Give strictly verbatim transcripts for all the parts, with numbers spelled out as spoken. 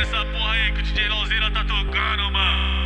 essa porra aí que o D J Lauzeira tá tocando, mano.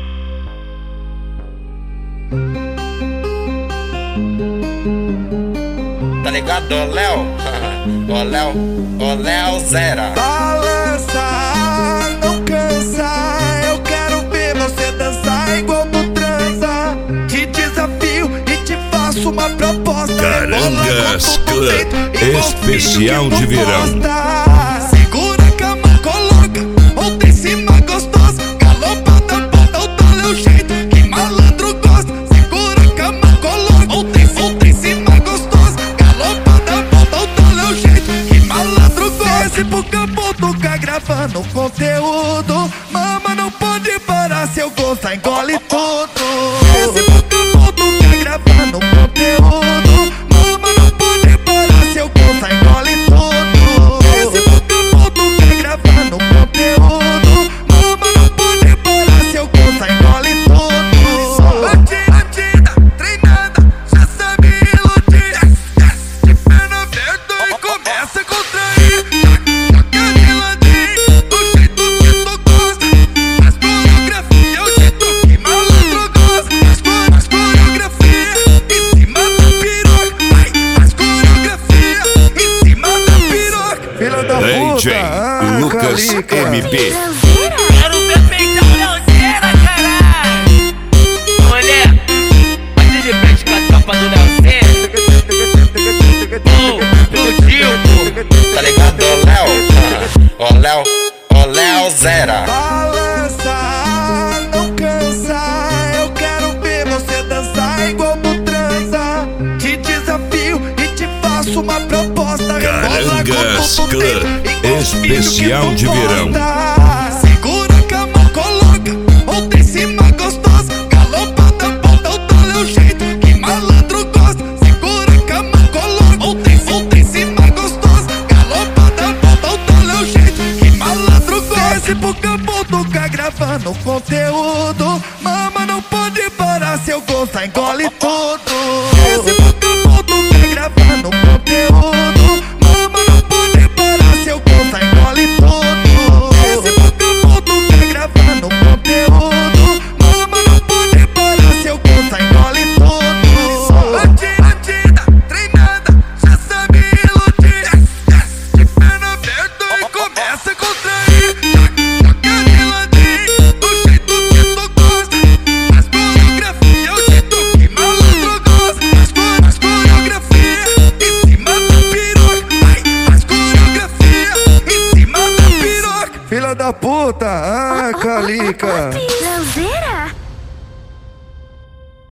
Tá ligado, ô Léo? Ô Léo, ô Léo Zera. Balança, não cansa. Eu quero ver você dançar igual tu transa. Te desafio e te faço uma proposta. Carangas Club especial de verão. Segura a cama, coloca outra em cima gostosa. Galopada, bota o tal é o jeito que malandro gosta. Segura a cama, coloca outra em outra em cima gostosa. Galopada, bota o tal é o jeito que malandro gosta. Desce pro campo, toca gravando conteúdo. Mama, não pode parar, se eu gostar engole tudo. Desce pro campo, toca gravando conteúdo. Mama, não pode parar, se eu gostar engole tudo. Desce pro campo, toca gravando conteúdo. Mama, não pode parar, se eu gostar engole tudo. Bandida, treinada, já sabe iludir. De perna aberta e começa a contrair. Joga de ladinho, do jeito que tu gosta. Faz coreografia, o jeito que malandro gosta. Faz coreografia em cima da piroca. Vai, faz coreografia em cima da piroca. Filha da D J puta, ah, Lucas Calica. M P. Quero ver peitão Leozeira, caralho. Mulher, bate de frente com a tropa do Leozeira. Ô, explodiu, pô. Tá ligado, ô Léo? Ô Léo, ô Léo Zera. Balança, não cansa. Eu quero ver você dançar igual tu transa. Te desafio e te faço uma proposta. Carangas Club especial de verão. Segura a cama, coloca outra em cima gostosa. Galopada, bota o tal é o jeito que malandro gosta. Segura a cama, coloca outra em outra em cima gostosa. Galopada, bota o tal é o jeito que malandro gosta. Desce pro campo, toca gravando conteúdo. Mama, não pode parar, se eu gostar engole tudo. Desce pro campo, toca gravando conteúdo. Mama, não pode parar, se eu gostar engole tudo. Desce pro campo, toca gravando conteúdo. Mama, não pode parar, se eu gostar engole tudo. Bandida, treinada, já sabe iludir. De perna aberta e começa a contrair. Joga de ladinho, do jeito que tu gosta. Faz coreografia, o jeito que malandro gosta. Faz coreografia em cima da piroca. Vai, faz coreografia em cima da piroca. Filha da puta, ah, Calica. Leozeira?